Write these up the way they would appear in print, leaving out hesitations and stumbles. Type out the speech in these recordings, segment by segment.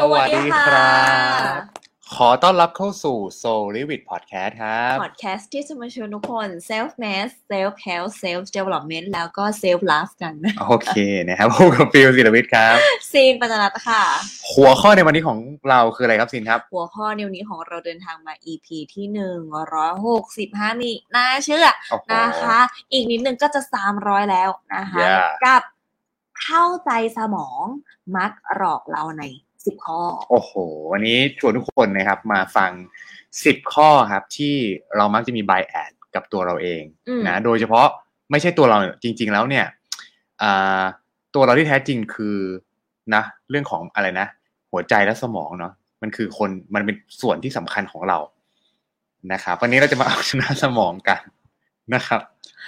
วัสดีครับขอต้อนรับเข้าสู่ Soul Living Podcast ครับ Podcast ที่จะมาชวนทุกคน self made self help self development แล้วก็ self love กันโอเคนะครับพบกับฟิลศิลวิทย์ครับซีนปัญจรัตน์ค่ะหัวข้อในวันนี้ของเราคืออะไรครับซีนครับหัวข้อในวันนี้ของเราเดินทางมา EP ที่165มีน่าเชื่อนะคะอีกนิดนึงก็จะ300แล้วนะคะกับเข้าใจสมองมักหลอกเราใน10ข้อโอ้โหวันนี้ชวนทุกคนนะครับมาฟัง10ข้อครับที่เรามักจะมี bias กับตัวเราเองนะโดยเฉพาะไม่ใช่ตัวเราจริงๆแล้วเนี่ยตัวเราที่แท้จริงคือนะเรื่องของอะไรนะหัวใจและสมองเนาะมันคือมันเป็นส่วนที่สำคัญของเรานะครับวันนี้เราจะมาเอาชนะสมองกันนะครับ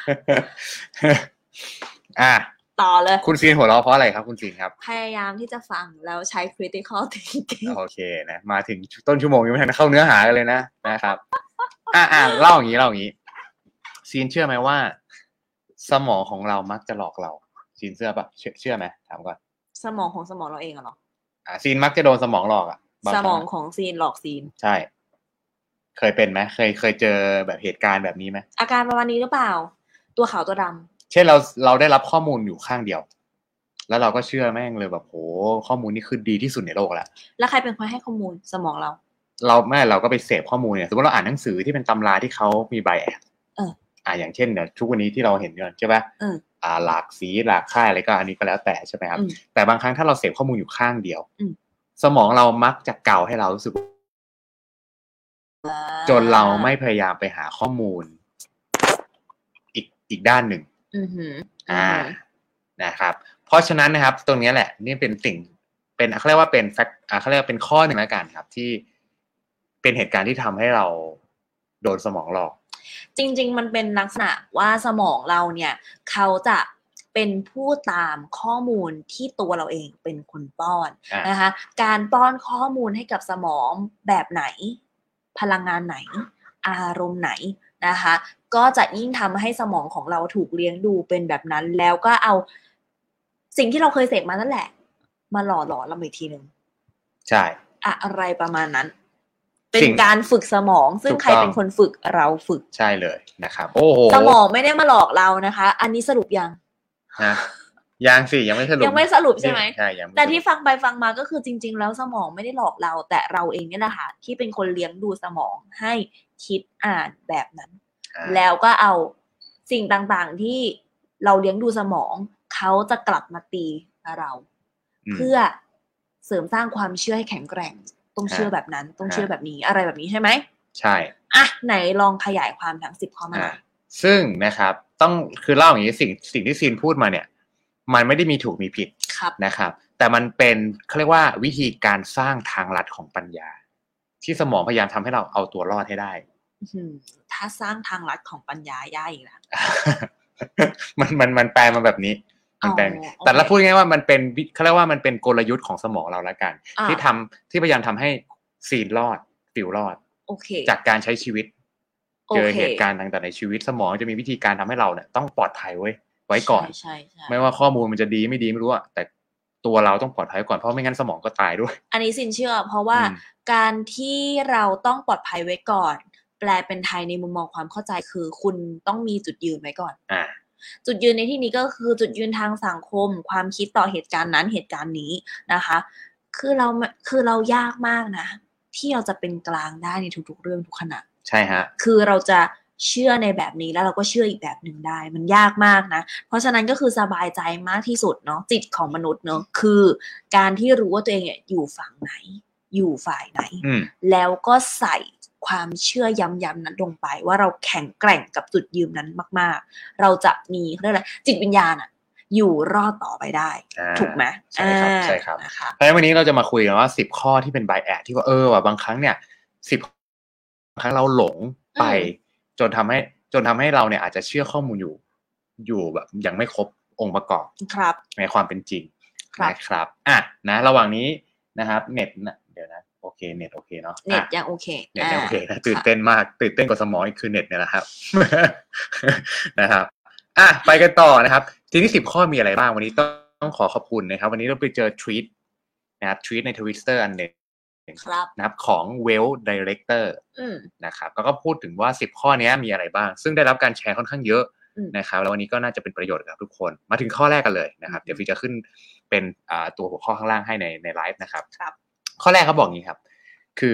ต่อเลยคุณซีนหัวเราะเพราะอะไรครับคุณซีนครับพยายามที่จะฟังแล้วใช้ critical thinking โอเคนะมาถึงต้นชั่วโมงยังไม่ทันเข้าเนื้อหากันเลยนะครับเล่าอย่างนี้ซีนเชื่อไหมว่าสมองของเรามักจะหลอกเราซีนเชื่อไหมถามก่อนสมองของสมองเราเองเหรอซีนมักจะโดนสมองหลอกสมองของซีนหลอกซีนใช่เคยเป็นไหมเคยเจอแบบเหตุการณ์แบบนี้ไหมอาการประมาณนี้หรือเปล่าตัวขาวตัวดำเช่นเราได้รับข้อมูลอยู่ข้างเดียวแล้วเราก็เชื่อแม่งเลยแบบโหข้อมูลนี้คือดีที่สุดในโลกแล้วใครเป็นคนให้ข้อมูลสมองเราเราก็ไปเสพข้อมูลเนี่ยสมมติเราอ่านหนังสือที่เป็นตำราที่เขามีไบแอสอย่างเช่นเนี่ยทุกวันนี้ที่เราเห็นกันใช่ป่ะหลากสีหลากค่ายอะไรก็อันนี้ก็แล้วแต่ใช่ไหมครับแต่บางครั้งถ้าเราเสพข้อมูลอยู่ข้างเดียวสมองเรามักจะเก่าให้เรารู้สึกจนเราไม่พยายามไปหาข้อมูลอีกด้านหนึ่งนะครับเพราะฉะนั้นนะครับตรงนี้แหละนี่เป็นสิ่งเป็นเขาเรียกว่าเป็นแฟกต์เขาเรียกว่าเป็นข้อหนึ่งแล้วกันครับที่เป็นเหตุการณ์ที่ทำให้เราโดนสมองหลอกจริงๆมันเป็นลักษณะว่าสมองเราเนี่ยเขาจะเป็นผู้ตามข้อมูลที่ตัวเราเองเป็นคนป้อนนะคะการป้อนข้อมูลให้กับสมองแบบไหนพลังงานไหนอารมณ์ไหนนะคะก็จะยิ่งทำให้สมองของเราถูกเลี้ยงดูเป็นแบบนั้นแล้วก็เอาสิ่งที่เราเคยเสพมานั่นแหละมาหล่อหลอมเราอีกทีนึงใช่อะไรประมาณนั้นเป็นการฝึกสมองซึ่งใครเป็นคนฝึกเราฝึกใช่เลยนะครับโอ้โหสมองไม่ได้มาหลอกเรานะคะอันนี้สรุปยังยังสิยังไม่สรุปใช่ไหมใช่แต่ที่ฟังไปฟังมาก็คือจริงๆแล้วสมองไม่ได้หลอกเราแต่เราเองนี่แหละค่ะที่เป็นคนเลี้ยงดูสมองให้คิดอ่านแบบนั้นแล้วก็เอาสิ่งต่างๆที่เราเลี้ยงดูสมองเขาจะกลับมาตีเราเพื่อเสริมสร้างความเชื่อให้แข็งแกร่งต้องเชื่อแบบนั้นต้องเชื่อแบบนี้อะไรแบบนี้ใช่ไหมใช่ไหนลองขยายความทั้ง10ข้อมาซึ่งนะครับต้องคือเล่าอย่างนี้สิ่งที่ซีนพูดมาเนี่ยมันไม่ได้มีถูกมีผิดนะครับแต่มันเป็นเขาเรียกว่าวิธีการสร้างทางลัดของปัญญาที่สมองพยายามทำให้เราเอาตัวรอดให้ได้ถ้าสร้างทางลัดของปัญญายากอีกแล้วมันแปลมาแบบนี้แต่ละพูดง่ายว่ามันเป็นเขาเรียกว่ามันเป็นกลยุทธ์ของสมองเราละกันที่พยายามทำให้ซีนรอดฟิลรอดจากการใช้ชีวิตเจอเหตุการณ์ต่างๆในชีวิตสมองจะมีวิธีการทำให้เราเนี่ยต้องปลอดภัยไว้ก่อนไม่ว่าข้อมูลมันจะดีไม่ดีไม่รู้อะแต่ตัวเราต้องปลอดภัยก่อนเพราะไม่งั้นสมองก็ตายด้วยอันนี้ซินเชื่อเพราะว่าการที่เราต้องปลอดภัยไว้ก่อนแปลเป็นไทยในมุมมองความเข้าใจคือคุณต้องมีจุดยืนไว้ก่อนจุดยืนในที่นี้ก็คือจุดยืนทางสังคมความคิดต่อเหตุการณ์นั้นเหตุการณ์นี้นะคะคือเรายากมากนะที่เราจะเป็นกลางได้ในทุกๆเรื่องทุกขณะใช่ฮะคือเราจะเชื่อในแบบนี้แล้วเราก็เชื่ออีกแบบหนึ่งได้มันยากมากนะเพราะฉะนั้นก็คือสบายใจมากที่สุดเนาะจิตของมนุษย์เนาะคือการที่รู้ว่าตัวเองอยู่ฝั่งไหนอยู่ฝ่ายไหนแล้วก็ใส่ความเชื่อย้ำๆนั้นลงไปว่าเราแข็งแกร่งกับจุดยืนนั้นมากๆเราจะมีเรื่องอะไรจิตวิญญาณอยู่รอดต่อไปได้ถูกไหมใช่ครับเพราะฉะนั้นวันนี้เราจะมาคุยกันว่า10ข้อที่เป็นไบแอสที่ว่าว่าบางครั้งเนี่ย10ครั้งเราหลงไปจนทำให้เราเนี่ยอาจจะเชื่อข้อมูลอยู่แบบยังไม่ครบองค์ประกอบในความเป็นจริงนะครับนะระหว่างนี้นะครับเน็ตเดี๋ยวนะโอเคเน็ตโอเคเนาะเน็ตยังโอเคนะตื่นเต้นมากตื่นเต้นกว่าสมองอีกคือเน็ตเนี่ยแหละครับนะครับไปกันต่อนะครับทีนี้10ข้อมีอะไรบ้างวันนี้ต้องขอขอบคุณนะครับวันนี้เราไปเจอทวีตนะครับทวีตใน Twitter อันหนึ่งครับนะครับของ Well Director นะครับก็พูดถึงว่า10ข้อนี้มีอะไรบ้างซึ่งได้รับการแชร์ค่อนข้างเยอะนะครับแล้ววันนี้ก็น่าจะเป็นประโยชน์กับทุกคนมาถึงข้อแรกกันเลยนะครับเดี๋ยวพี่จะขึ้นเป็นตัวหัวข้อข้างล่างให้ในไลฟ์นะครับข้อแรกเขาบอกงี้ครับคือ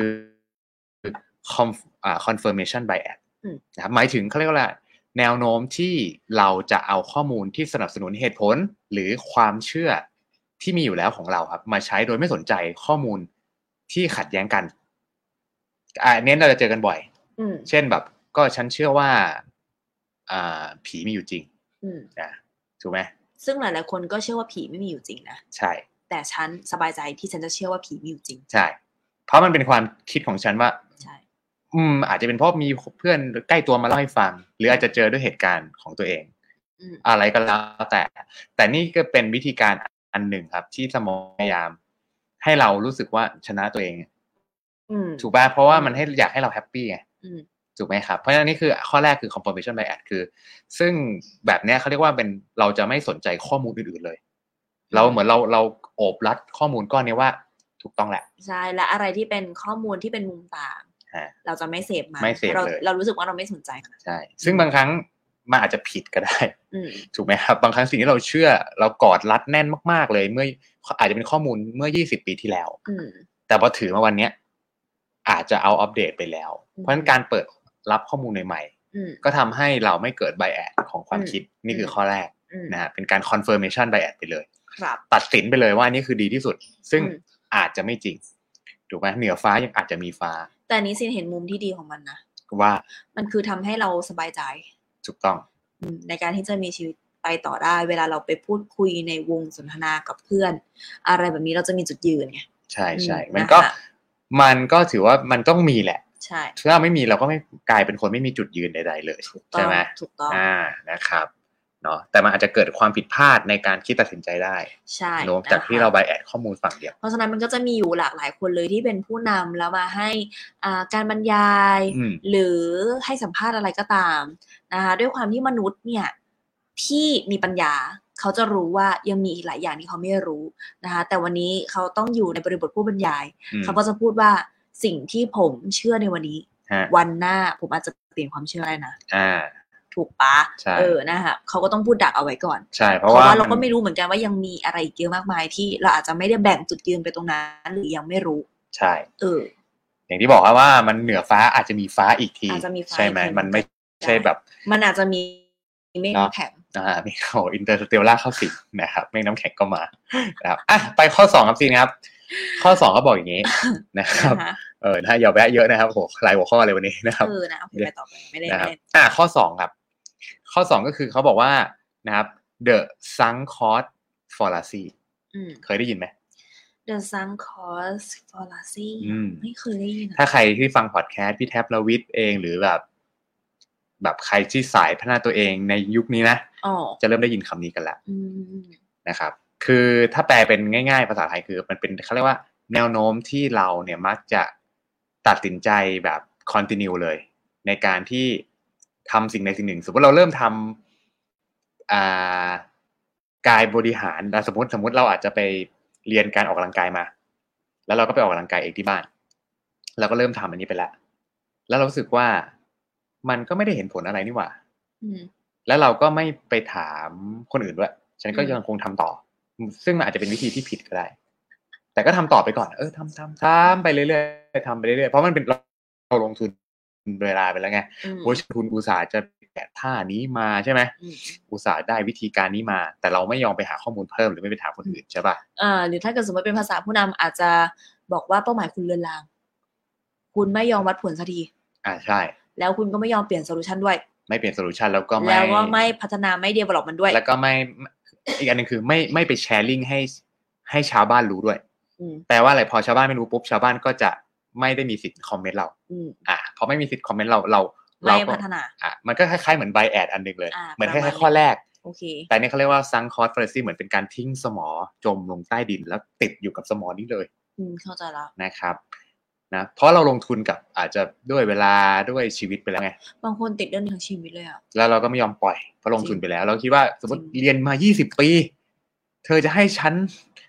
confirmation bias นะครับหมายถึงเขาเรียกว่าแนวโน้มที่เราจะเอาข้อมูลที่สนับสนุนเหตุผลหรือความเชื่อที่มีอยู่แล้วของเราครับมาใช้โดยไม่สนใจข้อมูลที่ขัดแย้งกันเน้นเราจะเจอกันบ่อยเช่นแบบก็ฉันเชื่อว่าผีมีอยู่จริงนะถูกไหมซึ่งหลายๆคนก็เชื่อว่าผีไม่มีอยู่จริงนะใช่แต่ฉันสบายใจที่ฉันจะเชื่อว่าผีมีอยู่จริงใช่เพราะมันเป็นความคิดของฉันว่าใช่อาจจะเป็นเพราะมีเพื่อนใกล้ตัวมาเล่าให้ฟังหรืออาจจะเจอด้วยเหตุการณ์ของตัวเองอะไรก็แล้วแต่นี่ก็เป็นวิธีการอันหนึ่งครับที่สมองพยายามให้เรารู้สึกว่าชนะตัวเองถูกป่ะเพราะว่ามันอยากให้เราแฮปปี้ไงถูกไหมครับเพราะฉะนั้นนี่คือข้อแรกคือ confirmation bias คือซึ่งแบบนี้เขาเรียกว่าเป็นเราจะไม่สนใจข้อมูลอื่นๆเลยเราเหมือนเราโอบรัดข้อมูลก้อนนี้ว่าถูกต้องแหละใช่และอะไรที่เป็นข้อมูลที่เป็นมุมต่างเราจะไม่เสพมันเรารู้สึกว่าเราไม่สนใจใช่ซึ่งบางครั้งมันอาจจะผิดก็ได้ถูกไหมครับบางครั้งสิ่งที่เราเชื่อเรากอดรัดแน่นมากๆเลยเมื่ออาจจะเป็นข้อมูลเมื่อ20ปีที่แล้วแต่พอถือมาวันนี้อาจจะเอาอัปเดตไปแล้วเพราะฉะนั้นการเปิดรับข้อมูลใหม่ๆก็ทำให้เราไม่เกิด bias ของความคิดนี่คือข้อแรกนะฮะเป็นการ confirmation bias ไปเลยตัดสินไปเลยว่านี่คือดีที่สุดซึ่งอาจจะไม่จริงถูกไหมเหนือฟ้ายังอาจจะมีฟ้าแต่นี้ซินเห็นมุมที่ดีของมันนะว่ามันคือทำให้เราสบายใจถูกต้องในการที่จะมีชีวิตไปต่อได้เวลาเราไปพูดคุยในวงสนทนากับเพื่อนอะไรแบบนี้เราจะมีจุดยืนไงใช่ใช่มันก็ถือว่ามันต้องมีแหละใช่ถ้าไม่มีเราก็ไม่กลายเป็นคนไม่มีจุดยืนใดๆเลยใช่ไหมถูกต้องนะครับเนาะแต่มันอาจจะเกิดความผิดพลาดในการคิดตัดสินใจได้ใช่เนาะจากที่เราไบแอดข้อมูลฝั่งเดียวเพราะฉะนั้นมันก็จะมีอยู่หลากหลายคนเลยที่เป็นผู้นำแล้วมาให้การบรรยายหรือให้สัมภาษณ์อะไรก็ตามนะคะด้วยความที่มนุษย์เนี่ยที่มีปัญญาเขาจะรู้ว่ายังมีอีกหลายอย่างที่เขาไม่รู้นะคะแต่วันนี้เขาต้องอยู่ในบริบทผู้บรรยายเขาก็จะพูดว่าสิ่งที่ผมเชื่อในวันนี้วันหน้าผมอาจจะเปลี่ยนความเชื่อได้นะถูกปะนะคะเขาก็ต้องพูดดักเอาไว้ก่อนใช่เพราะว่าเราก็ไม่รู้เหมือนกันว่ายังมีอะไรอีกเยอะมากมายที่เราอาจจะไม่ได้แบ่งจุดยืนไปตรงนั้นหรือยังไม่รู้ใช่อย่างที่บอกว่ามันเหนือฟ้าอาจจะมีฟ้าอีกทีใช่ไหมมันไม่ใช่แบบมันอาจจะมีเมฆแข็งมีอินเตอร์สเตลล่าเข้าสิงนะครับเมฆน้ำแข็งก็มานะครับไปข้อ2ครับซีนะครับข้อ2ก็บอกอย่างนี้นะครับถ้าอย่าแวะเยอะนะครับโหหลายหัวข้อเลยวันนี้นะครับนะโอเคไปต่อไปไม่ได้ข้อ2ครับข้อ2ก็คือเขาบอกว่านะครับ the sunk cost fallacy เคยได้ยินไหม the sunk cost fallacy ไม่เคยได้ยินถ้าใครที่ฟังพอดแคสต์พี่แท็บละวิทเองหรือแบบใครที่สายพัฒนาตัวเองในยุคนี้นะจะเริ่มได้ยินคำนี้กันแล้วนะครับคือถ้าแปลเป็นง่ายๆภาษาไทยคือมันเป็นเขาเรียกว่าแนวโน้มที่เราเนี่ยมักจะตัดสินใจแบบ continue เลยในการที่ทำสิ่งใดสิ่งหนึ่งสมมติเราเริ่มทำกายบริหารสมมติเราอาจจะไปเรียนการออกกำลังกายมาแล้วเราก็ไปออกกำลังกายเองที่บ้านเราก็เริ่มทำอันนี้ไปแล้วเรารู้สึกว่ามันก็ไม่ได้เห็นผลอะไรนี่หว่าแล้วเราก็ไม่ไปถามคนอื่นด้วยฉันก็ยังคงทำต่อซึ่งมันอาจจะเป็นวิธีที่ผิดก็ได้แต่ก็ทำต่อไปก่อนทำไปเรื่อยๆทำไปเรื่อยๆเพราะมันเป็นเราลงทุนเวลาไปแล้วไงโอ้ทุนอุตสาห์จะแกะท่านี้มาใช่ไหมอุตสาห์ได้วิธีการนี้มาแต่เราไม่ยอมไปหาข้อมูลเพิ่มหรือไม่ไปถามคนอื่นใช่ป่ะหรือถ้าเกิดสมมติเป็นภาษาผู้นำอาจจะบอกว่าเป้าหมายคุณเลือนลางคุณไม่ยอมวัดผลสักทีใช่แล้วคุณก็ไม่ยอมเปลี่ยนโซลูชันด้วยไม่เปลี่ยนโซลูชันแล้วก็ไม่พัฒนาไม่เดเวลลอปมันด้วยแล้วก็ไม่อีกอันนึงคือไม่ไปแชร์ลิงก์ให้ชาวบ้านรู้ด้วยแปลว่าอะไรพอชาวบ้านไม่รู้ปุ๊บชาวบ้านก็จะไม่ได้มีสิทธิ์คอมเมนต์เราพอไม่มีสิทธิ์คอมเมนต์เราไม่พัฒนามันก็คล้ายๆเหมือนไบแอดอันนึงเลยเหมือนคล้ายๆข้อแรกแต่นี่เขาเรียกว่าซังคอร์สฟาเลซี่เหมือนเป็นการทิ้งสมอจมลงใต้ดินแล้วติดอยู่กับสมอนี้เลยเข้าใจแล้วนะครับนะเพราะเราลงทุนกับอาจจะด้วยเวลาด้วยชีวิตไปแล้วไงบางคนติดเรื่องทั้งชีวิตเลยอ่ะแล้วเราก็ไม่ยอมปล่อยเพราะลงทุนไปแล้วเราคิดว่าสมมติเรียนมา20 ปีเธอจะให้ฉัน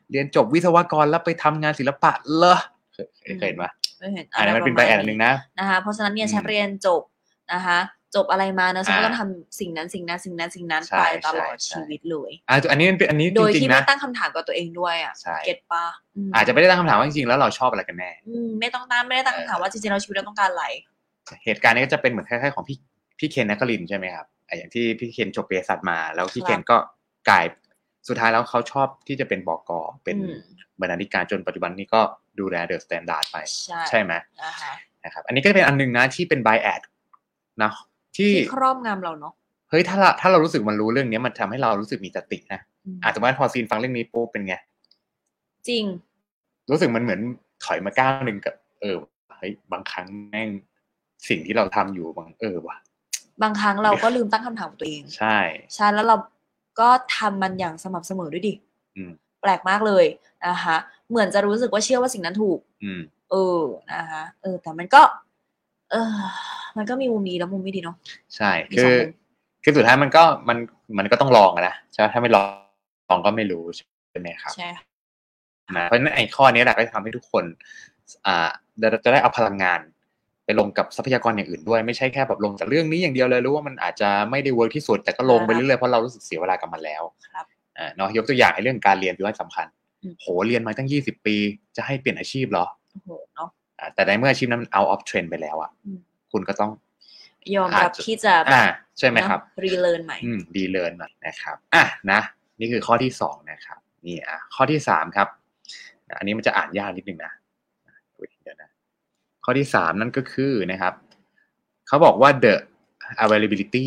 เรียนจบวิศวกรแล้วไปทำงานศิลปะเหรอเคยเห็นปะไม่เห็นอันนี้มันเป็นไบแอดนึงนะคะเพราะฉะนั้นเนี่ยฉันเรียนจบนะคะจบอะไรมานะฉันก็ต้องทำสิ่งนั้นไปตลอดชีวิตเลยอันนี้โดยที่ไม่ตั้งคำถามกับตัวเองด้วยอ่ะเก็ตปะอาจจะไม่ได้ตั้งคำถามว่าจริงๆแล้วเราชอบอะไรกันแน่ไม่ได้ตั้งคำถามว่าจริงๆเราชีวิตเราต้องการอะไรเหตุการณ์นี้ก็จะเป็นเหมือนคล้ายๆของพี่เคนนักคลินใช่ไหมครับอย่างที่พี่เคนจบเภสัชมาแล้วพี่เคนก็กลายสุดท้ายแล้วเขาชอบที่จะเป็นบก.เป็นบรรณาธิการจนปัจจุบันนี้ก็ดูแลเดอะสแตนดาร์ดไปใช่ไหมนะครับอันนี้ก็เป็นอันนึงนะที่เป็นไบแอดนะที่ครอบงำเราเนาะเฮ้ยถ้าเรารู้สึกมันรู้เรื่องนี้มันทำให้เรารู้สึกมีสตินะอาจจะว่าพอซีนฟังเรื่องนี้ปุ๊บเป็นไงจริงรู้สึกมันเหมือนถอยมาก้าวนึงกับเฮ้ยบางครั้งแม่งสิ่งที่เราทำอยู่ว่ะบางครั้งเราก็ลืมตั้งคำถามกับตัวเองใช่แล้วเราก็ทำมันอย่างสม่ำเสมอด้วยดิแปลกมากเลยนะคะเหมือนจะรู้สึกว่าเชื่อว่าสิ่งนั้นถูกนะคะแต่มันก็มีมุมดีและมุมไม่ดีเนาะใช่คือสุดท้ายมันก็ต้องลองนะใช่ไหมถ้าไม่ลองก็ไม่รู้ใช่ไหมครับใช่นะเพราะฉะนั้นไอ้ข้อนี้แหละก็จะทำให้ทุกคนจะได้เอาพลังงานไปลงกับทรัพยากรอย่างอื่นด้วยไม่ใช่แค่แบบลงจากเรื่องนี้อย่างเดียวเลยรู้ว่ามันอาจจะไม่ได้เวิร์กที่สุดแต่ก็ลงไปเรื่อยๆเพราะเรารู้สึกเสียเวลากับมันแล้วเนาะยกตัวอย่างในเรื่องการเรียนเป็นเรื่องสำคัญโหเรียนมาตั้ง20 ปีจะให้เปลี่ยนอาชีพเหรอแต่ในเมื่ออาชีพนั้น out of trend ไปแล้วอ่ะคุณก็ต้องยอมรับที่จะใช่ไหมครับรีเลิร์นใหม่รีเลิร์นใหม่นะครับนะนี่คือข้อที่2นะครับนี่ข้อที่3ครับอันนี้มันจะอ่านยากนิดนึงนะเดี๋ยวนะข้อที่3นั่นก็คือนะครับเขาบอกว่า the availability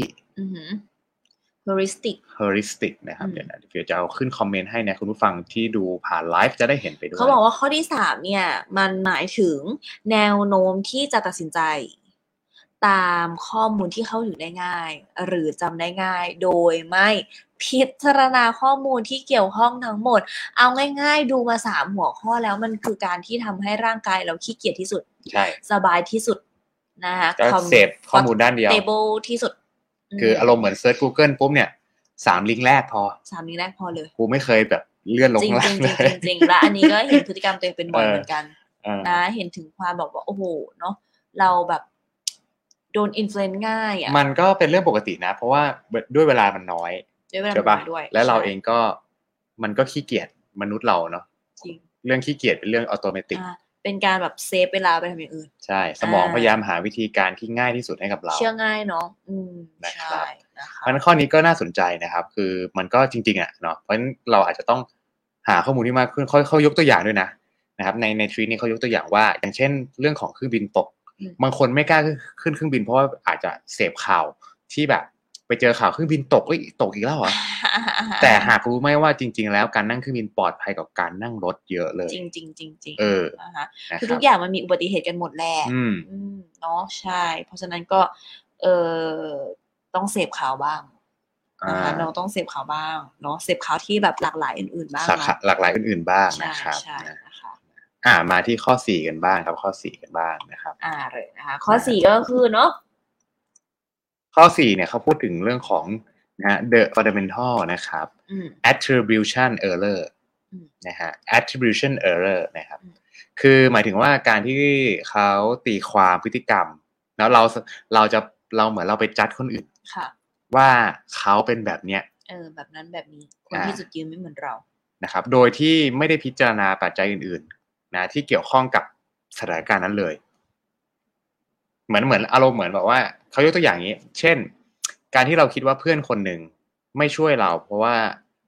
heuristic นะครับเดี๋ยวจะเอาขึ้นคอมเมนต์ให้นะคุณผู้ฟังที่ดูผ่านไลฟ์จะได้เห็นไปด้วยเขาบอกว่าข้อที่3เนี่ยมันหมายถึงแนวโน้มที่จะตัดสินใจตามข้อมูลที่เข้าถึงได้ง่ายหรือจำได้ง่ายโดยไม่พิจารณาข้อมูลที่เกี่ยวข้องทั้งหมดเอาง่ายๆดูมา3หัวข้อแล้วมันคือการที่ทำให้ร่างกายเราขี้เกียจที่สุดใช่สบายที่สุดนะคะก็เสพข้อมูลด้านเดียว stable ที่สุดคืออารมณ์เหมือนเซิร์ช Google ปุ๊บเนี่ย3ลิงก์แรกพอ 3ลิงก์แรกพอเลยกูไม่เคยแบบเลื่อนลงล่างเลยจริงๆและอันนี้ก็เห็นพฤติกรรมตัวเองเป็นบ่อยเหมือนกันนะเห็นถึงความแบบว่าโอ้โหเนาะเราแบบโดนอินฟลูเอนซ์ง่ายอ่ะมันก็เป็นเรื่องปกตินะเพราะว่าด้วยเวลามันน้อยใช่ป่ะแล้วเราเองก็มันก็ขี้เกียจมนุษย์เราเนาะเรื่องขี้เกียจเป็นเรื่องอัตโนมัติเป็นการแบบเซฟเวลาไปทำอย่างอื่นใช่สมองพยายามหาวิธีการที่ง่ายที่สุดให้กับเราเชื่อง่ายเนาะนะครับเพราะฉะนั้นข้อนี้ก็น่าสนใจนะครับคือมันก็จริงๆอ่ะเนาะเพราะฉะนั้นเราอาจจะต้องหาข้อมูลที่มากขึ้นเขายกตัวอย่างด้วยนะครับในทวีตนี้เขายกตัวอย่างว่าอย่างเช่นเรื่องของเครื่องบินตกบางคนไม่กล้าขึ้นเครื่องบินเพราะว่าอาจจะเสพข่าวที่แบบไปเจอข่าวเครื่องบินตกตกอีกแล้วเหรอ แต่หากรู้ไหมว่าจริงๆแล้วการนั่งเครื่องบินปลอดภัยกว่าการนั่งรถเยอะเลยจริงนะคะคือทุกอย่างมันมีอุบัติเหตุกันหมดแหละเนาะใช่เพราะฉะนั้นก็ต้องเสพข่าวบ้างนะคะเราต้องเสพข่าวบ้างเนาะเสพข่าวที่แบบหลากหลายอื่นๆบ้างหลากหลายอื่นๆบ้างนะครับมาที่ข้อ4กันบ้างครับข้อ4กันบ้างนะครับเลยนะคะข้อ4ก็คือเนาะข้อ4เนี่ยเขาพูดถึงเรื่องของนะฮะ the fundamental นะครับ attribution error นะฮะ attribution error นะครับคือหมายถึงว่าการที่เขาตีความพฤติกรรมแล้วเราเหมือนเราไปจัดคนอื่นว่าเขาเป็นแบบเนี้ยแบบนั้นแบบนี้คนที่จุดยืนไม่เหมือนเรานะครับโดยที่ไม่ได้พิจารณาปัจจัยอื่นๆนะที่เกี่ยวข้องกับสถานการณ์นั้นเลยเหมือนอารมณ์เหมือนแบบว่าเขายกตัวอย่างนี้เช่นการที่เราคิดว่าเพื่อนคนหนึ่งไม่ช่วยเราเพราะว่า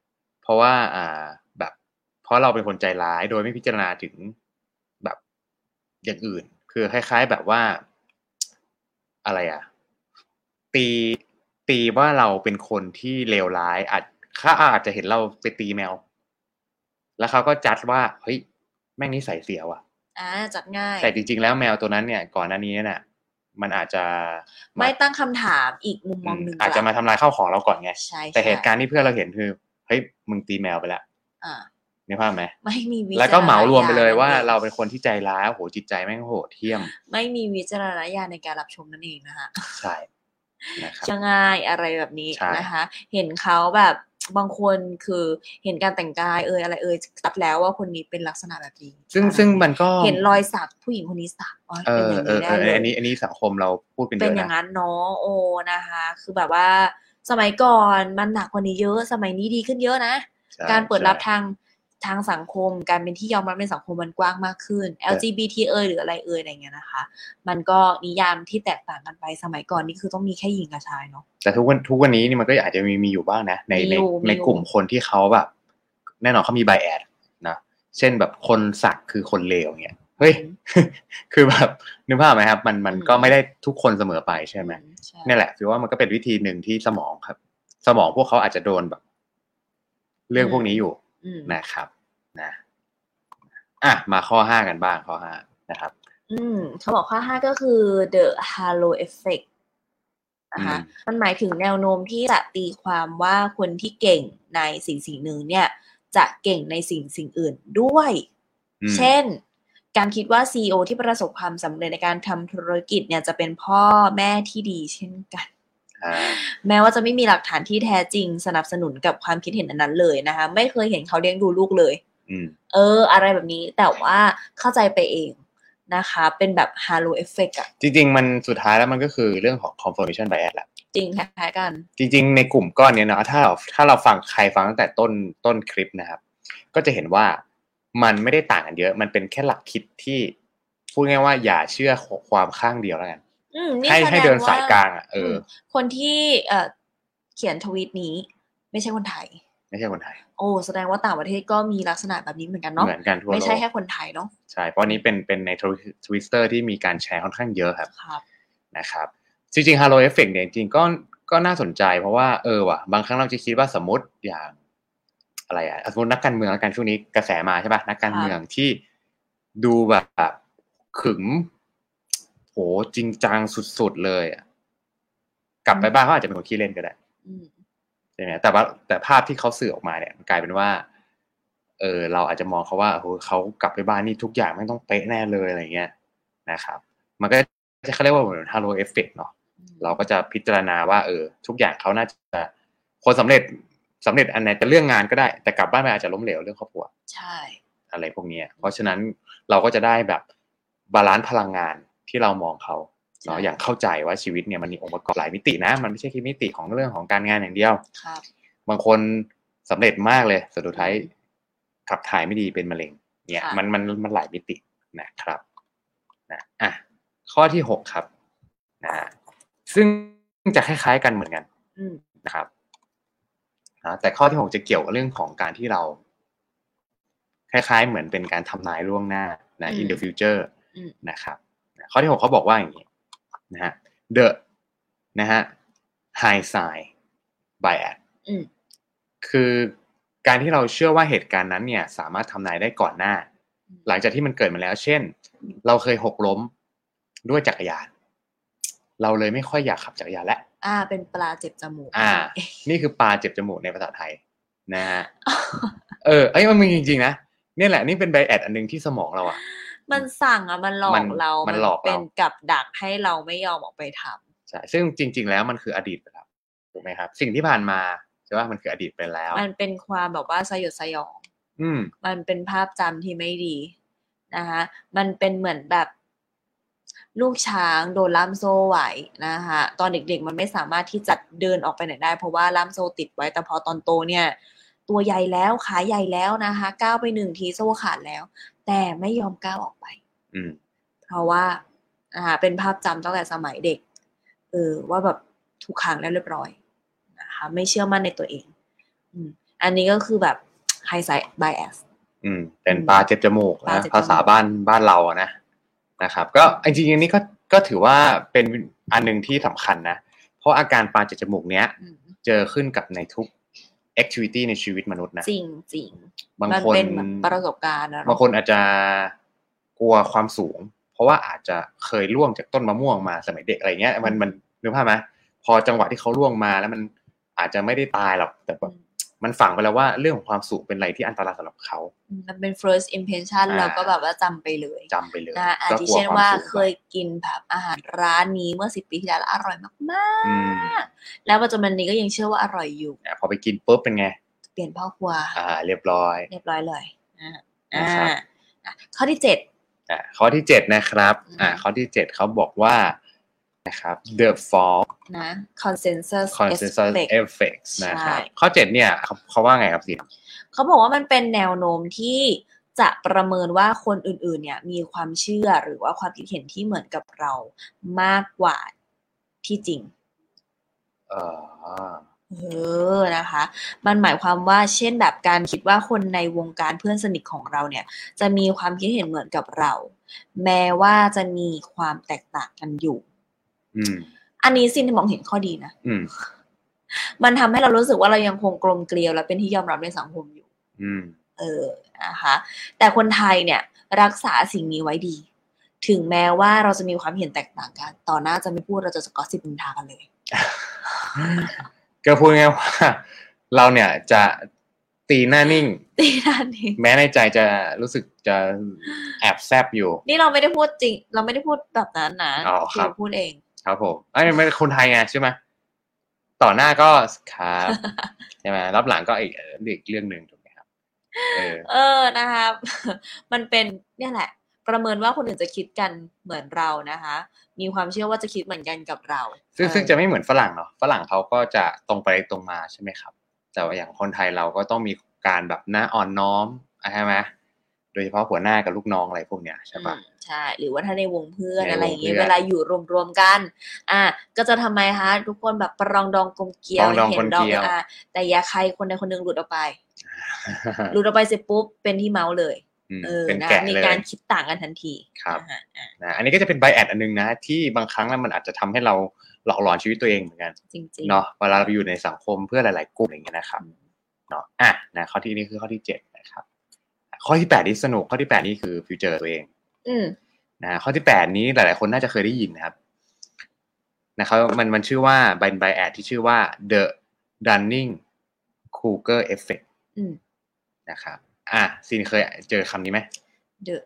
แบบเพราะเราเป็นคนใจร้ายโดยไม่พิจารณาถึงแบบอย่างอื่นคือคล้ายๆแบบว่าอะไรตีว่าเราเป็นคนที่เลวร้ายอาจจะเห็นเราไปตีแมวแล้วเขาก็จัดว่าเฮ้ยแม่งนิสัยเสียว่ะจัดง่ายแต่จริงๆแล้วแมวตัวนั้นเนี่ยก่อนหน้านี้น่ะมันอาจจะไม่ตั้งคำถามอีกมุมมองนึงอาจจะมาทำลายข้าวของเราก่อนไงแต่เหตุการณ์ที่เพื่อนเราเห็นคือเฮ้ยมึงตีแมวไปแล้วนึกภาพไหมไม่มีวิจารณญาณแล้วก็เหมารวมไปเลยว่าเราเป็นคนที่ใจร้ายโหจิตใจแม่งโหดเหี้ยมไม่มีวิจารณญาณในการรับชมนั่นเองนะคะใช่นะครับจะง่ายอะไรแบบนี้นะคะเห็นเขาแบบบางคนคือเห็นการแต่งกายอะไรตัดแล้วว่าคนนี้เป็นลักษณะแบบนี้ซึ่งมันก็เห็นรอยสักผู้หญิงคนนี้สักเป็นอย่างนี้ได้เลยอันนี้สังคมเราพูดกันเยอะนะเป็นอย่างนั้นเนาะโอ้นะคะคือแบบว่าสมัยก่อนมันหนักกว่านี้เยอะสมัยนี้ดีขึ้นเยอะนะการเปิดรับทางสังคมการเป็นที่ยอมรับในสังคมมันกว้างมากขึ้น LGBT หรืออะไรอะไรเงี้ยนะคะมันก็นิยามที่แตกต่างกันไปสมัยก่อนนี่คือต้องมีแค่หญิงกับชายเนาะแต่ทุกวันนี้นี่มันก็อาจจะมีอยู่บ้างนะในกลุ่มคนที่เขาแบบแน่นอนเขามีไบแอสนะเช่นแบบคนสักคือคนเลวเงี้ยเฮ้ยคือแบบนึกภาพไหมครับมันก็ไม่ได้ทุกคนเสมอไปใช่ไหมนี่แหละคือว่ามันก็เป็นวิธีหนึ่งที่สมองพวกเขาอาจจะโดนแบบเรื่องพวกนี้อยู่นะครับนะมาข้อ5กันบ้างข้อ5นะครับเขาบอกข้อ5ก็คือ the halo effect นะคะมันหมายถึงแนวโน้มที่จะตีความว่าคนที่เก่งในสิ่งหนึ่งเนี่ยจะเก่งในสิ่งอื่นด้วยเช่นการคิดว่า CEO ที่ประสบความสำเร็จในการทำธุรกิจเนี่ยจะเป็นพ่อแม่ที่ดีเช่นกันแม้ว่าจะไม่มีหลักฐานที่แท้จริงสนับสนุนกับความคิดเห็นนั้นเลยนะคะไม่เคยเห็นเขาเลี้ยงดูลูกเลยอะไรแบบนี้แต่ว่าเข้าใจไปเองนะคะเป็นแบบ halo effect อ่ะจริงๆมันสุดท้ายแล้วมันก็คือเรื่องของ confirmation bias แหละจริงคล้ายๆกันจริงๆในกลุ่มก้อนนี้เนาะถ้าเราฟังใครฟังตั้งแต่ต้นคลิปนะครับก็จะเห็นว่ามันไม่ได้ต่างกันเยอะมันเป็นแค่หลักคิดที่พูดง่ายว่าอย่าเชื่อความข้างเดียวแล้วกันให้เดินสายกลางคนที่เขียนทวีตนี้ไม่ใช่คนไทยโอ้แสดงว่าต่างประเทศก็มีลักษณะแบบนี้เหมือนกันเนาะเหมือนกันทั่วโลกไม่ใช่แค่คนไทยเนาะใช่เพราะนี้เป็นใน Twitter ที่มีการแชร์ค่อนข้างเยอะครับนะครับจริงๆ Halo Effect เนี่ยจริงๆก็น่าสนใจเพราะว่าว่ะบางครั้งเราจะคิดว่าสมมติอย่างอะไรสมมตินักการเมืองช่วงนี้กระแสมาใช่ป่ะนักการเมืองที่ดูแบบขึงโหจริงจังสุดๆเลยกลับไปบ้านเขาอาจจะเป็นคนขี้เล่นก็ได้ใช่ไหมแต่ภาพที่เขาสื่อออกมาเนี่ยกลายเป็นว่าเราอาจจะมองเขาว่าเขากลับไปบ้านนี่ทุกอย่างไม่ต้องเป๊ะแน่เลยอะไรเงี้ยนะครับมันก็จะเขาเรียกว่าเหมือน Halo Effect เนาะเราก็จะพิจารณาว่าทุกอย่างเขาน่าจะคนสำเร็จอันไหนจะเรื่องงานก็ได้แต่กลับบ้านไปอาจจะล้มเหลวเรื่องครอบครัวใช่อะไรพวกนี้เพราะฉะนั้นเราก็จะได้แบบบาลานซ์พลังงานที่เรามองเขาเนาะอย่างเข้าใจว่าชีวิตเนี่ยมันมีองค์ประกอบหลายมิตินะมันไม่ใช่แค่มิติของเรื่องของการงานอย่างเดียวบางคนสำเร็จมากเลยสุดท้ายขับถ่ายไม่ดีเป็นมะเร็งเนี่ยมันหลายมิตินะครับนะข้อที่6ครับซึ่งจะคล้ายๆกันเหมือนกันนะครับแต่ข้อที่6จะเกี่ยวกับเรื่องของการที่เราคล้ายๆเหมือนเป็นการทำนายล่วงหน้านะ in the future นะครับข้อที่6เขาบอกว่าอย่างนี้นะฮะ the นะฮะ hindsight bias คือการที่เราเชื่อว่าเหตุการณ์นั้นเนี่ยสามารถทำนายได้ก่อนหน้าหลังจากที่มันเกิดมาแล้วเช่นเราเคยหกล้มด้วยจักรยานเราเลยไม่ค่อยอยากขับจักรยานแล้วเป็นปลาเจ็บจมูกนี่คือปลาเจ็บจมูกในภาษาไทยนะฮะมันมีจริงๆนะนี่แหละนี่เป็นไบแอดอันนึงที่สมองเรามันสั่งมันหลอกเรามันเป็นกับดักให้เราไม่ยอมออกไปทำใช่ซึ่งจริงๆแล้วมันคืออดีตไปแล้วถูกไหมครับสิ่งที่ผ่านมาใช่ว่ามันคืออดีตไปแล้วมันเป็นความแบบว่าสยดสยองมันเป็นภาพจำที่ไม่ดีนะคะมันเป็นเหมือนแบบลูกช้างโดนล่ามโซ่ไว้นะคะตอนเด็กๆมันไม่สามารถที่จะเดินออกไปไหนได้เพราะว่าล่ามโซ่ติดไว้แต่พอตอนโตเนี่ยตัวใหญ่แล้วขาใหญ่แล้วนะคะก้าวไป1ทีโซ่ขาดแล้วแต่ไม่ยอมก้าวออกไปเพราะว่าเป็นภาพจำตั้งแต่สมัยเด็กว่าแบบถูกขังแล้วเรียบร้อยนะคะไม่เชื่อมั่นในตัวเองอันนี้ก็คือแบบ hindsight bias เป็นปลาเจ็บจมูกนะภาษาบ้านเรานะครับก็จริงๆนี้ก็ถือว่าเป็นอันนึงที่สำคัญนะเพราะอาการปลาเจ็บจมูกเนี้ยเจอขึ้นกับในทุก activity ในชีวิตมนุษย์นะจริงบางคนเป็นประสบการณ์นะบางคนอาจจะกลัวความสูงเพราะว่าอาจจะเคยล่วงจากต้นมะม่วงมาสมัยเด็กอะไรเงี้ยมันนึกภาพไหมพอจังหวะที่เขาล่วงมาแล้วมันอาจจะไม่ได้ตายหรอกแต่แบบมันฝังไปแล้วว่าเรื่องของความสุขเป็นอะไรที่อันตรายสำหรับเขามันเป็น first impression เราก็แบบว่าจำไปเลยนะอาทิเช่นว่าเคยกินแบบอาหารร้านนี้เมื่อ10 ปีที่แล้วอร่อยมากๆแล้วปัจจุบันนี้ก็ยังเชื่อว่าอร่อยอยู่พอไปกินปุ๊บเป็นไงเปลี่ยนพ่อครัวเรียบร้อยเลยข้อที่7 ข้อที่7นะครับข้อที่7เขาบอกว่านะครับ the fall นะ consensus effects นะครับข้อ7เนี่ยเขาว่าไงครับสิเขาบอกว่ามันเป็นแนวโน้มที่จะประเมินว่าคนอื่นๆเนี่ยมีความเชื่อหรือว่าความคิดเห็นที่เหมือนกับเรามากกว่าที่จริงนะคะมันหมายความว่าเช่นแบบการคิดว่าคนในวงการเพื่อนสนิทของเราเนี่ยจะมีความคิดเห็นเหมือนกับเราแม้ว่าจะมีความแตกต่างกันอยู่อันนี้ซินมองเห็นข้อดีนะมันทำให้เรารู้สึกว่าเรายังคงกลมเกลียวและเป็นที่ยอมรับในสังคมอยู่นะคะแต่คนไทยเนี่ยรักษาสิ่งนี้ไว้ดีถึงแม้ว่าเราจะมีความเห็นแตกต่างกันต่อหน้าจะไม่พูดเราจะกอสซิปนินทากันเลยก็พูดง่ายว่าเราเนี่ยจะตีหน้านิ่งแม้ในใจจะรู้สึกจะแอบแซบอยู่นี่เราไม่ได้พูดจริงเราไม่ได้พูดแบบนั้นนะคือพูดเองครับผมไม่คนไทยไงใช่ไหมต่อหน้าก็ครับใช่ไหมรับหลังก็อีกเรื่องนึงถูกไหมครับนะครับมันเป็นเนี่ยแหละประเมินว่าคนอื่นจะคิดกันเหมือนเรานะคะมีความเชื่อว่าจะคิดเหมือนกันกับเราซึ่งจะไม่เหมือนฝรั่งเนาะฝรั่งเขาก็จะตรงไปตรงมาใช่ไหมครับแต่ว่าอย่างคนไทยเราก็ต้องมีการแบบหน้าอ่อนน้อมใช่ไหมโดยเฉพาะหัวหน้ากับลูกน้องอะไรพวกเนี้ยใช่ปะใช่หรือว่าถ้าในวงเพื่อนอะไรอย่างเงี้ยเวลาอยู่รวมๆกันก็จะทำไมคะทุกคนแบบประรองดองกลมเกลียวเห็นดองแต่อย่าใครคนใดคนหนึ่งหลุดออกไปเสร็จปุ๊บเป็นที่เมาส์เลยนะมีการคิดต่างกันทันทีครับอันนี้ก็จะเป็นไบแอดอันนึงนะที่บางครั้งแล้วมันอาจจะทำให้เราหลอกหลอนชีวิตตัวเองเหมือนกันจริงๆเนาะเวลาเราไปอยู่ในสังคมเพื่อหลายๆกลุ่มอย่างเงี้ยนะครับเนาะนะข้อที่นี่คือข้อที่7นะครับข้อที่8นี่สนุกข้อที่8นี่คือฟิวเจอร์ตัวเองนะข้อที่8นี้หลายๆคนน่าจะเคยได้ยินนะครับมันชื่อว่าไบแอดที่ชื่อว่า the Dunning-Kruger effect นะครับซีนเคยเจอคำนี้ไหม The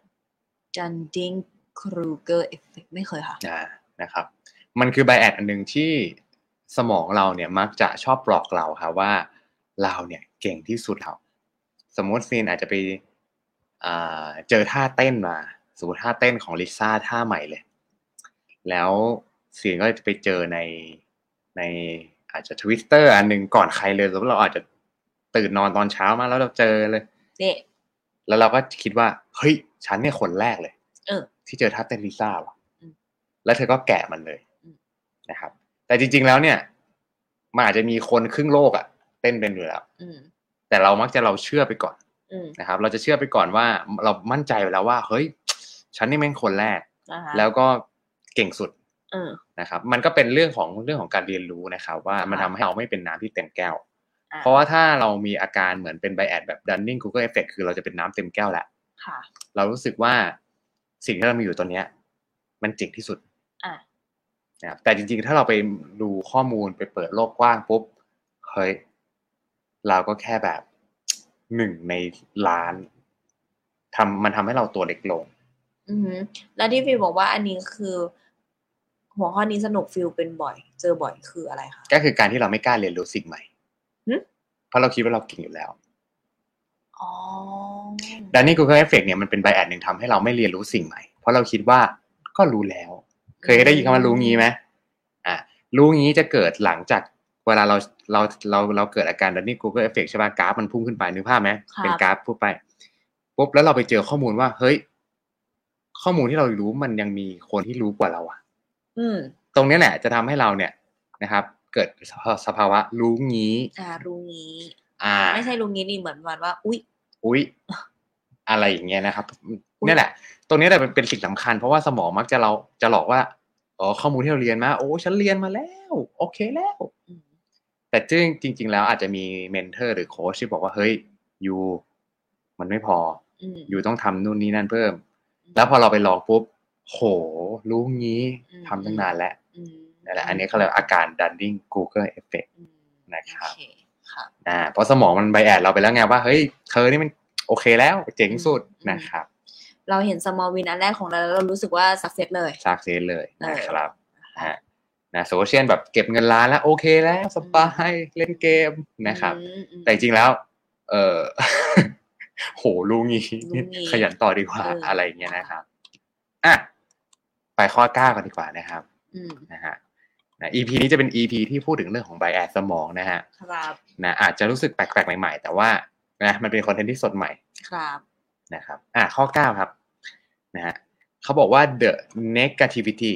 Dunning-Kruger effect ไม่เคยค่ะนะครับมันคือไบแอดอันนึงที่สมองเราเนี่ยมักจะชอบบอกเราค่ะว่าเราเนี่ยเก่งที่สุดแล้วสมมติซีนอาจจะไปเจอท่าเต้นมาสมมติท่าเต้นของลิซ่าท่าใหม่เลยแล้วซีนก็จะไปเจอในอาจจะ Twitter อันนึงก่อนใครเลยสมมติเราอาจจะตื่นนอนตอนเช้ามาแล้วเราเจอเลยแล้วเราก็คิดว่าเฮ้ยฉันเนี่ยคนแรกเลยที่เจอท่าเต้นลิซ่าว่ะแล้วเธอก็แกะมันเลยนะครับแต่จริงๆแล้วเนี่ยมันอาจจะมีคนครึ่งโลกเต้นเป็นอยู่แล้วแต่เรามักจะเราเชื่อไปก่อนนะครับเราจะเชื่อไปก่อนว่าเรามั่นใจไปแล้วว่าเฮ้ยฉันนี่แม่งคนแรกแล้วก็เก่งสุดนะครับมันก็เป็นเรื่องของการเรียนรู้นะครับว่ามันทำให้เราไม่เป็นน้ำที่เต็มแก้วเพราะว่าถ้าเรามีอาการเหมือนเป็นไบแอดแบบ Dunning-Kruger effect คือเราจะเป็นน้ำเต็มแก้วแหละเรารู้สึกว่าสิ่งที่เรามีอยู่ตอนนี้มันเจ๋งที่สุดนะครับแต่จริงๆถ้าเราไปดูข้อมูลไปเปิดโลกกว้างปุ๊บเฮ้ยเราก็แค่แบบ1 ในล้านมันทำให้เราตัวเล็กลงแล้วที่ฟิวบอกว่าอันนี้คือหัวข้อนี้สนุกฟิวเป็นบ่อยเจอบ่อยคืออะไรคะก็คือการที่เราไม่กล้าเรียนรู้สิ่งใหม่เพราะเราคิดว่าเราเก่งอยู่แล้วDunning-Kruger effect เนี่ยมันเป็นไบแอดนึงทำให้เราไม่เรียนรู้สิ่งใหม่เพราะเราคิดว่าก็รู้แล้วเคยได้ยินคำว่ารู้งี้ไหมรู้งี้จะเกิดหลังจากเวลาเราเกิดอาการ Dunning-Kruger effect ใช่ป่ะกราฟมันพุ่งขึ้นไปนึกภาพไหมเป็นกราฟพุ่งไปปุ๊บแล้วเราไปเจอข้อมูลว่าเฮ้ยข้อมูลที่เรารู้มันยังมีคนที่รู้กว่าเราตรงนี้แหละจะทำให้เราเนี่ยนะครับเกิดสภาวะรู้งี้รู้งี้ไม่ใช่รู้งี้นี่เหมือนว่าอุ๊ยอะไรอย่างเงี้ยนะครับนี่แหละตรงนี้แหละเป็นสิ่งสำคัญเพราะว่าสมองมักจะหลอกว่าข้อมูลที่เราเรียนมาโอ้ฉันเรียนมาแล้วโอเคแล้วแต่จริงๆแล้วอาจจะมีเมนเทอร์หรือโค้ชที่บอกว่าเฮ้ยยูมันไม่พอยูต้องทำนู่นนี่นั่นเพิ่มแล้วพอเราไปลองปุ๊บโหรู้งี้ทำตั้งนานแล้วนั่นแหละอันนี้เขาเรียกอาการ Dunning-Kruger effect นะครับเพราะสมองมันไบแอดเราไปแล้วไงว่าเฮ้ยเธอนี่มันโอเคแล้วเจ๋งสุดนะครับเราเห็น small win อันแรกของเราแล้วเรารู้สึกว่า success เลยนะครับนะโซเชียลแบบเก็บเงินล้านแล้วโอเคแล้วสบายเล่นเกมนะครับแต่จริงแล้วโหรู้งี้ขยันต่อดีกว่าอะไรอย่างเงี้ยนะครับไปข้อ9กันดีกว่านะครับนะฮะEP นี้จะเป็น EP ที่พูดถึงเรื่องของ bias สมองนะฮะครับนะอาจจะรู้สึกแปลกๆใหม่ๆแต่ว่านะมันเป็นคอนเทนต์ที่สดใหม่ครับนะครับข้อ9ครับนะฮะเขาบอกว่า the negativity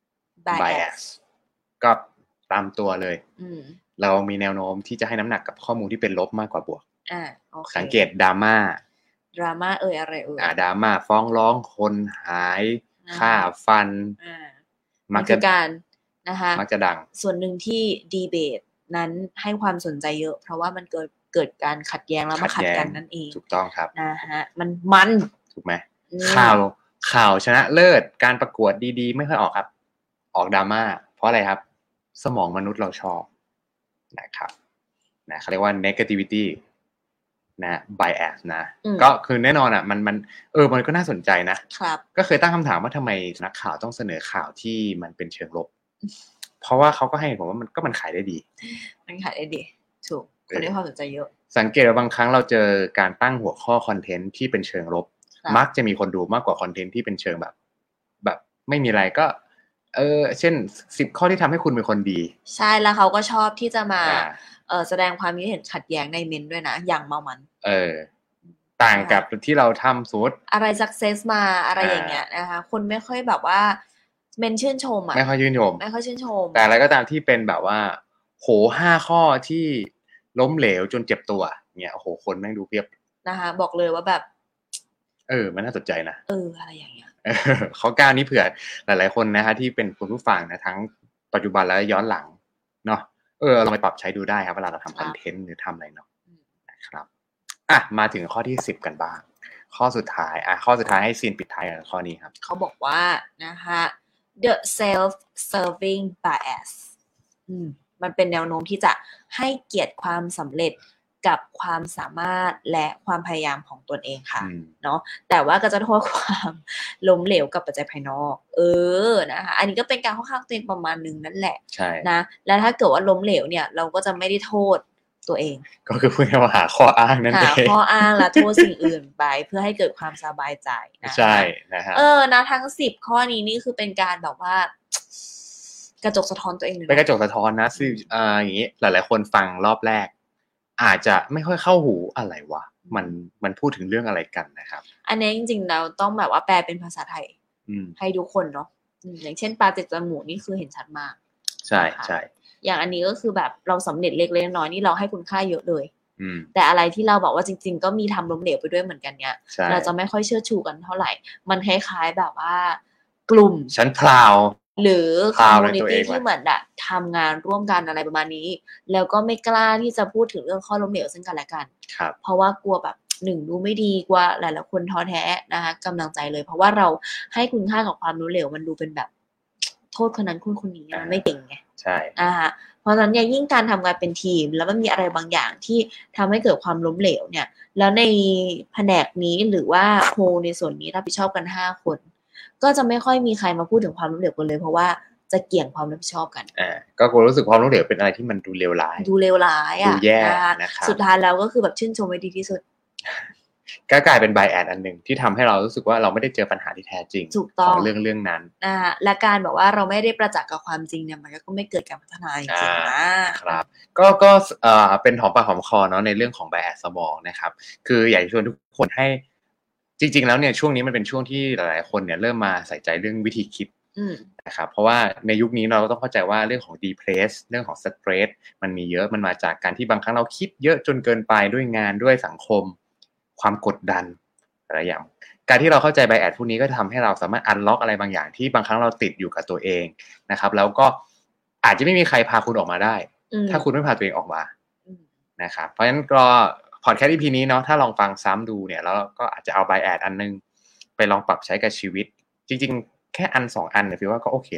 bias ก็ตามตัวเลยเรามีแนวโน้มที่จะให้น้ำหนักกับข้อมูลที่เป็นลบมากกว่าบวกสังเกตดราม่าอะไรดราม่าฟ้องร้องคนหายฆ่าฟันมักจะการนะคะมักจะดังส่วนหนึ่งที่ดีเบตนั้นให้ความสนใจเยอะเพราะว่ามันเกิดการขัดแย้งแล้วมาขัดกันนั่นเองถูกต้องครับนะฮะมันถูกไหมข่าวชนะเลิศการประกวดดีๆไม่ค่อยออกครับออกดราม่าเพราะอะไรครับสมองมนุษย์เราชอบนะครับนะเขาเรียกว่า negativity นะ bias นะก็คือแน่นอนอ่ะมันก็น่าสนใจนะครับก็เคยตั้งคำถามว่าทำไมนักข่าวต้องเสนอข่าวที่มันเป็นเชิงลบเพราะว่าเขาก็ให้ผมว่ามันขายได้ดีถูกคนได้ความสนใจเยอะสังเกตว่าบางครั้งเราเจอการตั้งหัวข้อคอนเทนต์ที่เป็นเชิงลบมักจะมีคนดูมากกว่าคอนเทนต์ที่เป็นเชิงแบบไม่มีอะไรก็เช่น10ข้อที่ทำให้คุณเป็นคนดีใช่แล้วเขาก็ชอบที่จะมาแสดงความคิดเห็นขัดแย้งในเมนด้วยนะอย่างเมามันต่างกับที่เราทำสูตรอะไร success มาอะไรอย่างเงี้ยนะคะคนไม่ค่อยแบบว่าเมนชื่นชมไม่ค่อยชื่นชมแต่อะไรก็ตามที่เป็นแบบว่าโห5ข้อที่ล้มเหลวจนเจ็บตัวเนี่ยโหคนแม่งดูเพียบนะคะบอกเลยว่าแบบมันน่าสนใจนะอะไรอย่างเงี้ยข้อ9นี้เผื่อหลายๆคนนะฮะที่เป็นคุณผู้ฟังนะทั้งปัจจุบันและย้อนหลังเนาะลองไปปรับใช้ดูได้ครับเวลาเราทำคอนเทนต์หรือทำอะไรเนาะนะครับมาถึงข้อที่10กันบ้างข้อสุดท้ายให้ซีนปิดท้ายกับข้อนี้ครับเขาบอกว่านะคะ the self-serving bias มันเป็นแนวโน้มที่จะให้เกียรติความสำเร็จกับความสามารถและความพยายามของตนเองค่ะเนาะแต่ว่าก็จะโทษความล้มเหลวกับปัจจัยภายนอกนะคะอันนี้ก็เป็นการเข้าข้างตัวเองประมาณนึงนั่นแหละนะแล้วถ้าเกิดว่าล้มเหลวเนี่ยเราก็จะไม่ได้โทษตัวเองก็คือพูดง่ายๆว่าหาข้ออ้างนั่นเองหาข้ออ้างและโทษสิ่งอื่นไปเพื่อให้เกิดความสบายใจนะใช่นะฮะนะทั้ง10ข้อนี้นี่คือเป็นการแบบว่ากระจกสะท้อนตัวเองเลยเป็นกระจกสะท้อนนะซึ่งอย่างนี้หลายๆคนฟังรอบแรกอาจจะไม่ค่อยเข้าหูอะไรวะมันพูดถึงเรื่องอะไรกันนะครับอันนี้จริงๆเราต้องแบบว่าแปลเป็นภาษาไทยให้ทุกคนเนาะอย่างเช่นปลาเจ็ดจมูกนี่คือเห็นชัดมากใช่ใช่อย่างอันนี้ก็คือแบบเราสำเร็จเล็กๆน้อยๆนี่เราให้คุณค่าเยอะเลยแต่อะไรที่เราบอกว่าจริงๆก็มีทำล้มเหลวไปด้วยเหมือนกันเนี่ยเราจะไม่ค่อยเชื่อชูกันเท่าไหร่มันคล้ายๆแบบว่ากลุ่มชั้นพราวหรือคอมมูนิตี้ที่เหมือนอะทำงานร่วมกันอะไรประมาณนี้แล้วก็ไม่กล้าที่จะพูดถึงเรื่องข้อล้มเหลวซึ่งกันและกันเพราะว่ากลัวแบบ1ดูไม่ดีกว่าหลายๆคนท้อแท้นะคะกำลังใจเลยเพราะว่าเราให้คุณค่ากับความล้มเหลวมันดูเป็นแบบโทษคนนั้นคนนี้ไม่เก่งไงใช่เพราะฉะนั้นยิ่งการทำงานเป็นทีมแล้วมันมีอะไรบางอย่างที่ทำให้เกิดความล้มเหลวเนี่ยแล้วในแผนกนี้หรือว่าโฮในส่วนนี้รับผิดชอบกัน5คนก็จะไม่ค่อยมีใครมาพูดถึงความล้มเหลวกันเลยเพราะว่าจะเกี่ยงความรับผิดชอบกันก็รู้สึกความล้มเหลวเป็นอะไรที่มันดูเลวร้ายดูแย่นะครับสุดท้ายแล้วก็คือแบบชื่นชมไว้ดีที่สุดก็กลายเป็นไบแอสอันหนึ่งที่ทำให้เรารู้สึกว่าเราไม่ได้เจอปัญหาที่แท้จริงของเรื่องนั้นและการบอกว่าเราไม่ได้ประจักษ์กับความจริงเนี่ยมันก็ไม่เกิดการพัฒนาจริงๆนะครับก็เป็นหอมปากหอมคอเนาะในเรื่องของไบแอสสมองนะครับคืออยากชวนทุกคนให้จริงๆแล้วเนี่ยช่วงนี้มันเป็นช่วงที่หลายๆคนเนี่ยเริ่มมาใส่ใจเรื่องวิธีคิดนะครับเพราะว่าในยุคนี้เราต้องเข้าใจว่าเรื่องของ depress เรื่องของ stress มันมีเยอะมันมาจากการที่บางครั้งเราคิดเยอะจนเกินไปด้วยงานด้วยสังคมความกดดันอะไรอย่างการที่เราเข้าใจไบแอสพวกนี้ก็ทำให้เราสามารถอันล็อกอะไรบางอย่างที่บางครั้งเราติดอยู่กับตัวเองนะครับแล้วก็อาจจะไม่มีใครพาคุณออกมาได้ถ้าคุณไม่พาตัวเองออกมานะครับเพราะฉะนั้นก็พอดแคสต์ EP นี้เนาะถ้าลองฟังซ้ำดูเนี่ยแล้วก็อาจจะเอาไบแอสอันนึงไปลองปรับใช้กับชีวิตจริงๆแค่อัน2อันเนี่ยพี่ว่าก็โอเคแล้วนะ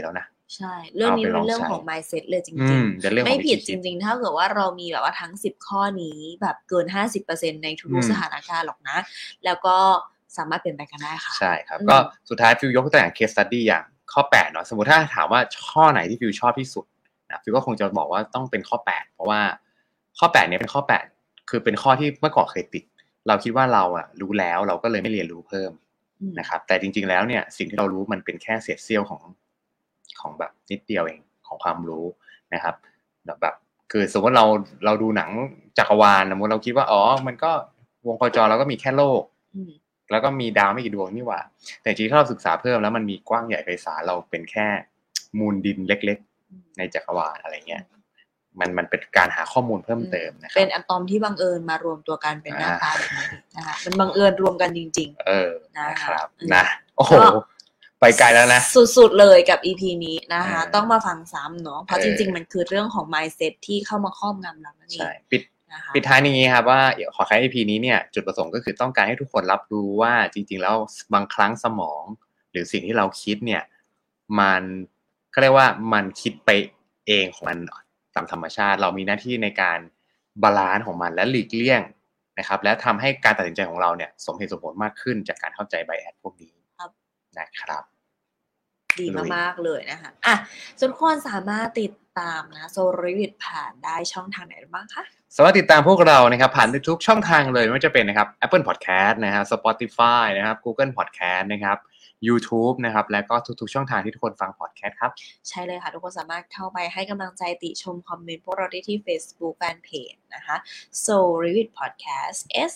ใช่เรื่องนี้เป็นเรื่องของ mindset เลยจริงๆไม่ผิดจริงๆถ้าเกิดว่าเรามีแบบว่าทั้ง10ข้อนี้แบบเกิน 50% ในทุกสถานการณ์หรอกนะแล้วก็สามารถเปลี่ยนแปลงกันได้ค่ะใช่ครับก็สุดท้ายฟิวยกตัวอย่าง case study อย่างข้อ8เนาะสมมุติถ้าถามว่าข้อไหนที่ฟิวชอบที่สุดนะฟิวก็คงจะบอกว่าต้องเป็นข้อ8เพราะว่าข้อ8เนี่ยเป็นข้อ8คือเป็นข้อที่เมื่อก่อนเคยติดเราคิดว่าเราอะรู้แล้วเราก็เลยไม่เรียนรู้เพิ่มนะครับแต่จริงๆแล้วเนี่ยสิ่งที่เรารู้มันเป็นแค่เศษเสี้ยวของแบบนิดเดียวเองของความรู้นะครับแบบคือสมมติเราดูหนังจักรวาลสมมติเราคิดว่าอ๋อมันก็วงโคจรเราก็มีแค่โลกแล้วก็มีดาวไม่กี่ดวงนี่หว่าแต่จริงๆถ้าเราศึกษาเพิ่มแล้วมันมีกว้างใหญ่ไพศาลเราเป็นแค่มูลดินเล็กๆในจักรวาลอะไรเงี้ยมันเป็นการหาข้อมูลเพิ่มเติมนะครับเป็นอะตอมที่บังเอิญมารวมตัวกันเป็นหน้าตาแบบนี้นะคะมันบังเอิญรวมกันจริงๆนะครับนะโอ้โหไปไกลแล้วนะสุดๆเลยกับ EP นี้นะคะต้องมาฟังซ้ำเนาะเพราะจริงๆมันคือเรื่องของ mindset ที่เข้ามาครอบงำเรานั่นเองปิดท้ายนี้ครับว่าขอแค่ EP นี้เนี่ยจุดประสงค์ก็คือต้องการให้ทุกคนรับรู้ว่าจริงๆแล้วบางครั้งสมองหรือสิ่งที่เราคิดเนี่ยมันเขาเรียกว่ามันคิดไปเองของมันตามธรรมชาติเรามีหน้าที่ในการบาลานซ์ของมันและหลีกเลี่ยงนะครับและทำให้การตัดสินใจของเราเนี่ยสมเหตุสมผลมากขึ้นจากการเข้าใจไบแอสพวกนี้นะครับดีมากๆเลยนะคะอ่ะทุกคนสามารถติดตามนะโซลิวิทผ่านได้ช่องทางไหนบ้างคะสามารถติดตามพวกเรานะครับผ่านทุกช่องทางเลยไม่ว่าจะเป็นนะครับ Apple Podcast นะครับ Spotify นะครับ Google Podcast นะครับ YouTube นะครับและก็ทุกๆช่องทางที่ทุกคนฟัง podcast ครับใช่เลยค่ะทุกคนสามารถเข้าไปให้กำลังใจติชมคอมเมนต์พวกเราได้ที่ Facebook Fanpage นะคะ Soulrivit Podcast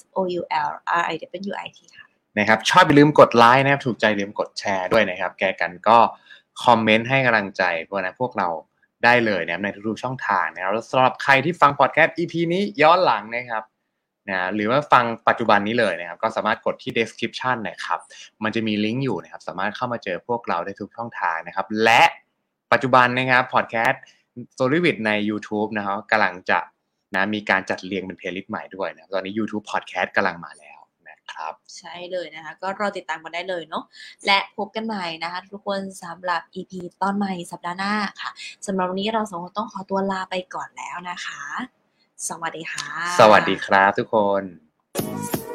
SOULRIWIT ค่ะนะครับชอบอย่าลืมกดไลค์นะครับถูกใจอย่าลืมกดแชร์ด้วยนะครับแกกันก็คอมเมนต์ให้กำลังใจพวกเราได้เลยนะครับในทุกๆช่องทางนะครับแล้วสำหรับใครที่ฟังพอดแคสต์ EP นี้ย้อนหลังนะครับนะหรือว่าฟังปัจจุบันนี้เลยนะครับก็สามารถกดที่ description นะครับมันจะมีลิงก์อยู่นะครับสามารถเข้ามาเจอพวกเราได้ทุกช่องทางนะครับและปัจจุบันนะครับพอดแคสต์ Solivit ใน YouTube นะครับกำลังจะมีการจัดเรียงเป็นเพลย์ลิสต์ใหม่ด้วยนะตอนนี้ YouTube Podcast กำลังมาแล้วครับใช่เลยนะคะก็รอติดตามกันได้เลยเนาะและพบกันใหม่นะคะทุกคนสำหรับ EP ตอนใหม่สัปดาห์หน้าค่ะสำหรับวันนี้เราสองคนต้องขอตัวลาไปก่อนแล้วนะคะสวัสดีค่ะสวัสดีครับทุกคน